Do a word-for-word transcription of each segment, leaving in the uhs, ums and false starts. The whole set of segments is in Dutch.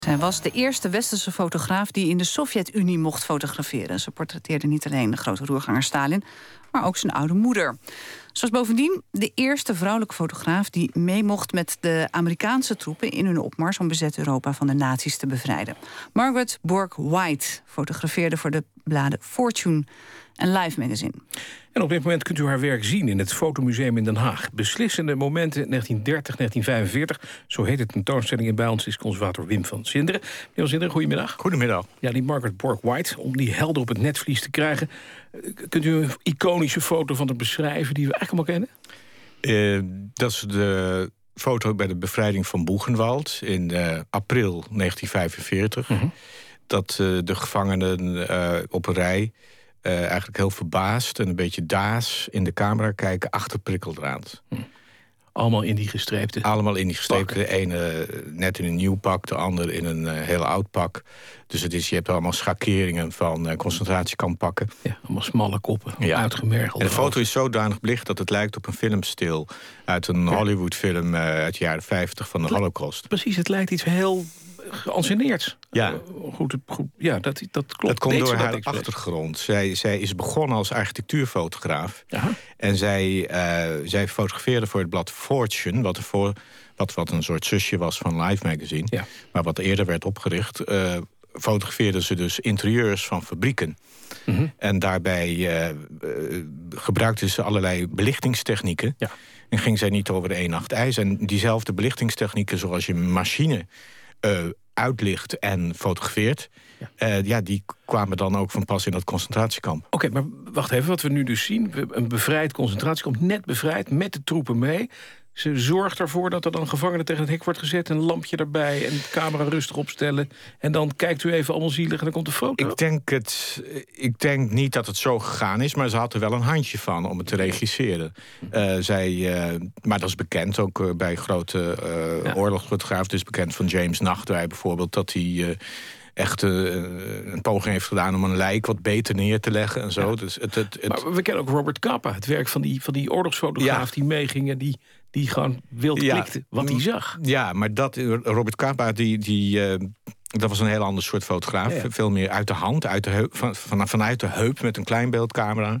Zij was de eerste westerse fotograaf die in de Sovjet-Unie mocht fotograferen. Ze portretteerde niet alleen de grote roerganger Stalin, maar ook zijn oude moeder. Ze was bovendien de eerste vrouwelijke fotograaf die mee mocht met de Amerikaanse troepen in hun opmars om bezet Europa van de nazi's te bevrijden. Margaret Bourke-White fotografeerde voor de bladen Fortune en Life Magazine. En op dit moment kunt u haar werk zien in het Fotomuseum in Den Haag. Beslissende momenten negentien dertig, negentien vijfenveertig. Zo heet het tentoonstelling. En bij ons is conservator Wim van Sinderen. Meneer van Sinderen, goedemiddag. Goedemiddag. Ja, die Margaret Bourke-White, om die helder op het netvlies te krijgen. Kunt u een iconische foto van haar beschrijven die we eigenlijk allemaal kennen? Uh, dat is de foto bij de bevrijding van Buchenwald in uh, april negentien vijfenveertig. Mm-hmm. Dat uh, de gevangenen uh, op een rij Uh, eigenlijk heel verbaasd en een beetje daas in de camera kijken achter prikkeldraad. Hm. Allemaal in die gestreepte Allemaal in die gestreepte. pakken. De ene net in een nieuw pak, de ander in een uh, heel oud pak. Dus het is, je hebt allemaal schakeringen van uh, concentratiekamppakken. Ja, allemaal smalle koppen, ja. uitgemergeld. En de foto is zodanig belicht dat het lijkt op een filmstil uit een ja. Hollywoodfilm uh, uit de jaren vijftig van de Le- Holocaust. Precies, het lijkt iets heel geanceneerd. Ja. Uh, goed, goed, ja, dat, dat klopt. Dat komt Deed door ze haar dat achtergrond. Zij, zij is begonnen als architectuurfotograaf. Aha. En zij, uh, zij fotografeerde voor het blad Fortune, wat, ervoor, wat, wat een soort zusje was van Life Magazine. Ja. Maar wat eerder werd opgericht. Uh, fotografeerde ze dus interieurs van fabrieken. Mm-hmm. En daarbij uh, uh, gebruikte ze allerlei belichtingstechnieken. Ja. En ging zij niet over de één nacht ijs. En diezelfde belichtingstechnieken zoals je een machine uh, uitlicht en fotografeert, ja. Uh, ja, die kwamen dan ook van pas in dat concentratiekamp. Oké, okay, maar wacht even, wat we nu dus zien, een bevrijd concentratiekamp, net bevrijd, met de troepen mee. Ze zorgt ervoor dat er dan gevangenen tegen het hek wordt gezet, een lampje erbij en de camera rustig opstellen. En dan kijkt u even allemaal zielig en dan komt de foto. Ik denk, het, ik denk niet dat het zo gegaan is, maar ze had er wel een handje van om het te regisseren. Uh, zij, uh, maar dat is bekend, ook uh, bij grote uh, ja. oorlogsfotografen. Het is bekend van James Nachtwey bijvoorbeeld, dat hij Uh, echt uh, een poging heeft gedaan om een lijk wat beter neer te leggen en zo. Ja. Dus het, het, het... Maar we kennen ook Robert Capa, het werk van die, van die oorlogsfotograaf ja. die meeging en die, die gewoon wild ja. klikte wat hij zag. Ja, maar dat, Robert Capa, die, die, uh, dat was een heel ander soort fotograaf. Ja, ja. Veel meer uit de hand, uit de heup, van, van, vanuit de heup met een kleinbeeldcamera.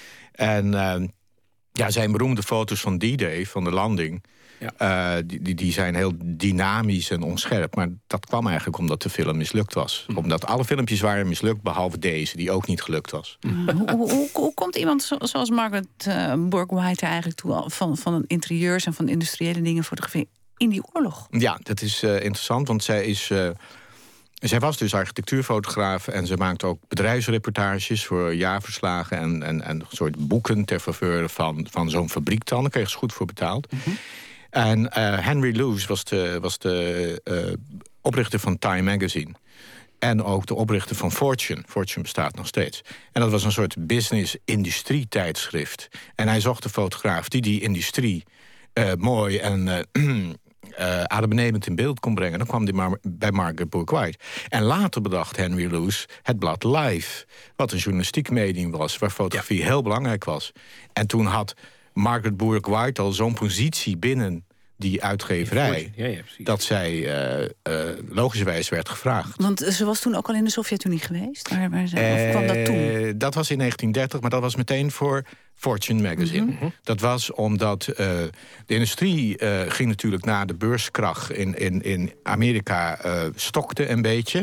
En uh, ja, zijn beroemde foto's van D-Day, van de landing, Ja. Uh, die, die zijn heel dynamisch en onscherp. Maar dat kwam eigenlijk omdat de film mislukt was. Mm. Omdat alle filmpjes waren mislukt, behalve deze, die ook niet gelukt was. Mm. hoe, hoe, hoe, hoe komt iemand zo, zoals Margaret uh, Bourke-White er eigenlijk toe, van, van interieurs en van industriële dingen fotograferen in die oorlog? Ja, dat is uh, interessant, want zij is Uh, Zij was dus architectuurfotograaf en ze maakte ook bedrijfsreportages voor jaarverslagen en, en, en een soort boeken ter faveur van, van zo'n fabriek dan. Daar kreeg ze goed voor betaald. Mm-hmm. En uh, Henry Luce was de, was de uh, oprichter van Time Magazine. En ook de oprichter van Fortune. Fortune bestaat nog steeds. En dat was een soort business-industrie-tijdschrift. En hij zocht een fotograaf die die industrie uh, mooi en Uh, Uh, adembenemend in beeld kon brengen. Dan kwam hij maar bij Margaret Bourke-White. En later bedacht Henry Luce het blad Life, wat een journalistiek medium was, waar fotografie ja. heel belangrijk was. En toen had Margaret Bourke-White al zo'n positie binnen die uitgeverij, ja, ja, dat zij uh, uh, logischerwijs werd gevraagd. Want ze was toen ook al in de Sovjet-Unie geweest? Waar, waar ze, of kwam dat toen? Dat was in negentien dertig, maar dat was meteen voor Fortune Magazine. Mm-hmm. Dat was omdat uh, de industrie uh, ging natuurlijk na de beurskracht in, in, in Amerika uh, stokte een beetje.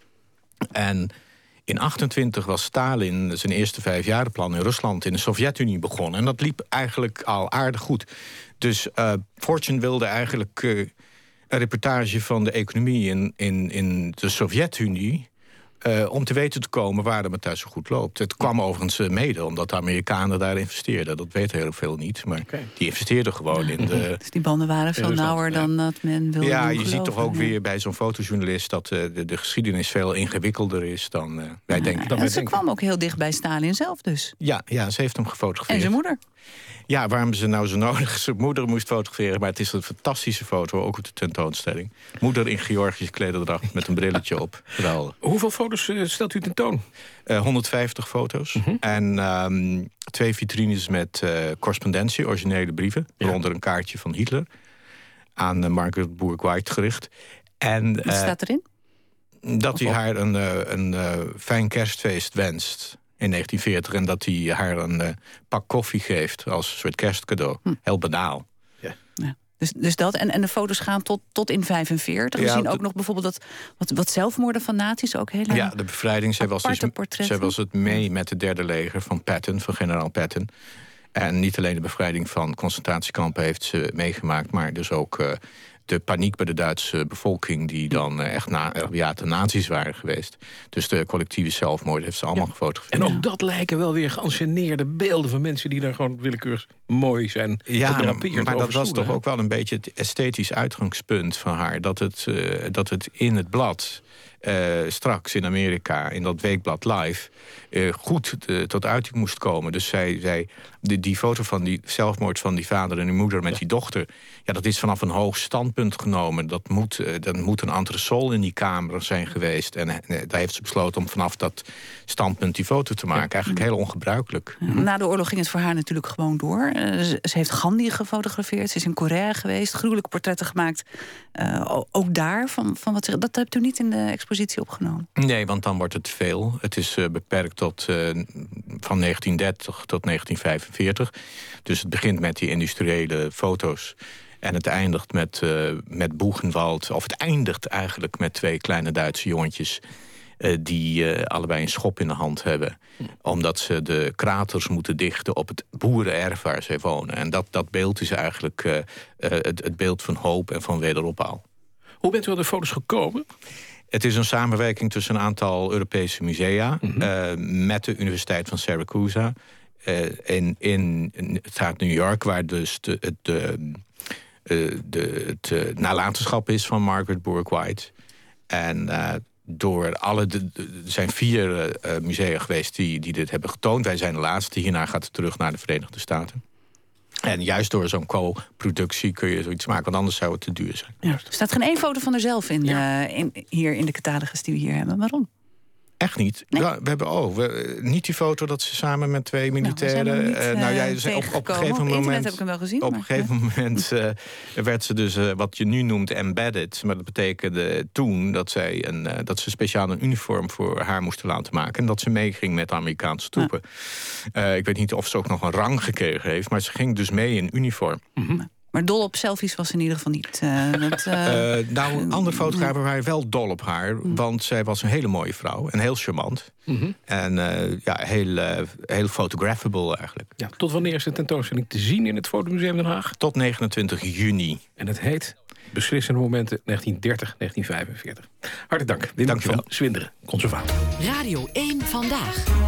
En in achtentwintig was Stalin zijn eerste vijfjarenplan in Rusland in de Sovjet-Unie begonnen. En dat liep eigenlijk al aardig goed. Dus uh, Fortune wilde eigenlijk uh, een reportage van de economie in, in, in de Sovjet-Unie, Uh, om te weten te komen waarom het daar zo goed loopt. Het kwam overigens uh, mede omdat de Amerikanen daar investeerden. Dat weten heel veel niet, maar okay. die investeerden gewoon in de... Dus die banden waren veel nauwer ja. dan dat men wilde Ja, je geloven. ziet toch ook ja. weer bij zo'n fotojournalist dat uh, de, de geschiedenis veel ingewikkelder is dan uh, wij ja, denken. En wij ze denken. kwam ook heel dicht bij Stalin zelf dus. Ja, ja, ze heeft hem gefotografeerd. En zijn moeder. Ja, waarom ze nou zo nodig zijn moeder moest fotograferen. Maar het is een fantastische foto, ook op de tentoonstelling. Moeder in Georgische klederdracht met een brilletje op. Geweldig. Hoeveel foto's uh, stelt u tentoon? Uh, honderdvijftig foto's. Mm-hmm. En um, twee vitrines met uh, correspondentie, originele brieven. Ja. Waaronder een kaartje van Hitler. Aan uh, Margaret Bourke-White gericht. En, Wat uh, staat erin? Dat hij haar een, uh, een uh, fijn kerstfeest wenst in negentien veertig... en dat hij haar een uh, pak koffie geeft als een soort kerstcadeau. Hm. Heel banaal. Ja. Ja. Dus, dus dat, en, en de foto's gaan tot, tot in vijfenveertig. We ja, zien ook de, nog bijvoorbeeld dat, wat, wat zelfmoorden van nazi's ook heel. Ja, de bevrijding. Zij was, dus, zij was het mee met het derde leger van Patton, van generaal Patton. En niet alleen de bevrijding van concentratiekampen heeft ze meegemaakt, maar dus ook uh, de paniek bij de Duitse bevolking, die dan uh, echt na, ja, de nazi's waren geweest. Dus de collectieve zelfmoord heeft ze allemaal ja. gefotografeerd. En ook dat lijken wel weer geanceneerde beelden van mensen die daar gewoon willekeurig mooi zijn gedrapeerd. Ja, maar dat was toch ook wel een beetje het esthetisch uitgangspunt van haar. Dat het, uh, dat het in het blad Uh, straks in Amerika, in dat weekblad Live, uh, goed uh, tot uiting moest komen. Dus zij, zij die, die foto van die zelfmoord van die vader en die moeder met ja. die dochter, ja, dat is vanaf een hoog standpunt genomen. Dat moet, uh, dat moet een entresol in die kamer zijn geweest. En uh, daar heeft ze besloten om vanaf dat standpunt die foto te maken. Ja. Eigenlijk heel ongebruikelijk. Ja, na de oorlog ging het voor haar natuurlijk gewoon door. Uh, ze, ze heeft Gandhi gefotografeerd. Ze is in Korea geweest. Gruwelijke portretten gemaakt. Uh, ook daar. Van, van wat, dat hebt u niet in de expositie opgenomen? Nee, want dan wordt het veel. Het is uh, beperkt tot uh, van negentien dertig tot negentien vijfenveertig. Dus het begint met die industriële foto's. En het eindigt met, uh, met Buchenwald. Of het eindigt eigenlijk met twee kleine Duitse jongetjes Uh, die uh, allebei een schop in de hand hebben. Hm. Omdat ze de kraters moeten dichten op het boerenerf waar zij wonen. En dat, dat beeld is eigenlijk uh, uh, het, het beeld van hoop en van wederopbouw. Hoe bent u aan de foto's gekomen? Het is een samenwerking tussen een aantal Europese musea, mm-hmm. uh, met de Universiteit van Syracuse uh, in, in, in het staat New York, waar dus de, de, de, uh, de, het uh, nalatenschap is van Margaret Bourke-White. En uh, door alle, de, de, er zijn vier uh, musea geweest die, die dit hebben getoond. Wij zijn de laatste. Hierna gaat het terug naar de Verenigde Staten. En juist door zo'n co-productie kun je zoiets maken, want anders zou het te duur zijn. Ja. Er staat geen één foto van haarzelf in, ja. uh, in, hier in de catalogus die we hier hebben. Waarom? Echt niet. Nee. Ja, we hebben oh, we, niet die foto dat ze samen met twee militairen. Nou, niet, uh, nou ja, op, op een gegeven moment. Internet heb ik hem wel gezien. Op maar, een gegeven ja. moment uh, werd ze dus uh, wat je nu noemt embedded. Maar dat betekende toen dat zij een, uh, dat ze speciaal een uniform voor haar moesten laten maken. En dat ze meeging met de Amerikaanse troepen. Ja. Uh, ik weet niet of ze ook nog een rang gekregen heeft, maar ze ging dus mee in uniform. Mm-hmm. Maar dol op selfies was ze in ieder geval niet. Uh, dat, uh, uh, nou, een andere fotografen waren wel dol op haar. Mm. Want zij was een hele mooie vrouw. En heel charmant. Mm-hmm. En uh, ja, heel, uh, heel photographable eigenlijk. Ja, tot wanneer is de tentoonstelling te zien in het Fotomuseum Den Haag? Tot negenentwintig juni. En het heet Beslissende Momenten negentien dertig negentien vijfenveertig. Hartelijk dank. Wim Dank van Swinderen, conservator. Radio één Vandaag.